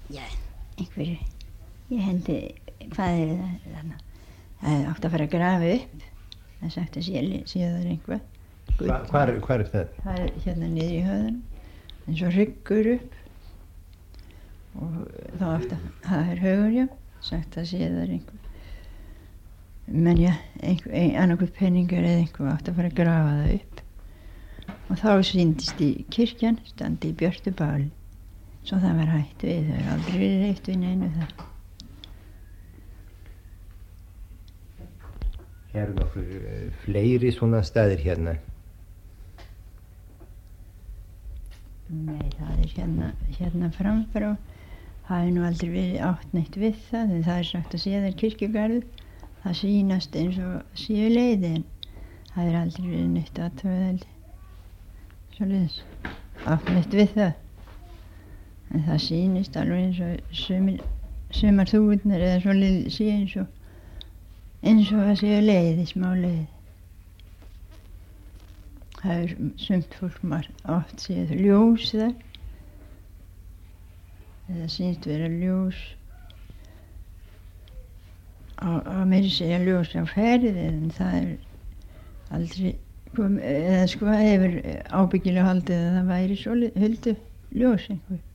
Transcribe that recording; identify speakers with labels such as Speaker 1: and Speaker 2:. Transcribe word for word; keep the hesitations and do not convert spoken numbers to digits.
Speaker 1: Já, einhverju, ég hendi, hvað er það þarna? Það er átt að fara að grafa upp, það er sagt að sé, sé það er einhvað.
Speaker 2: Hva, hvar, hvar er það?
Speaker 1: Það er hérna niður í höfðun, eins og hryggur upp og þá átt að, það er högur, já, sagt að sé það er einhvað. Men já, einhver, ein, annarkvæmt peningur eða einhvað átt að fara að grafa það upp og þá sýndist í kirkjan standi í björtu báli. Svo það var hætt við, það er aldrei verið reykt við neinu þar.
Speaker 2: Eru nokkur fleiri svona staðir hérna?
Speaker 1: Nei, það er hérna, hérna framfrá. Það er nú aldrei verið átt neitt við það, en það er sagt að sé það er kirkjugarður. Það sýnast eins og séu leiði, en það er aldrei verið neitt athugað. Svoleiðis, átt neitt við það. En það sýnist alveg eins og sumir, sumar þúfurnar eða svoleiðis sé eins og eins og það séu leiði, smá leiði. Það er sumt fólk margt oft séð ljós þar. Það sýnst vera ljós á, á meiri segja ljós á ferði, en það er aldrei kom, eða sko hefur ábyggilega haldið að það væri svo huldu ljós einhver.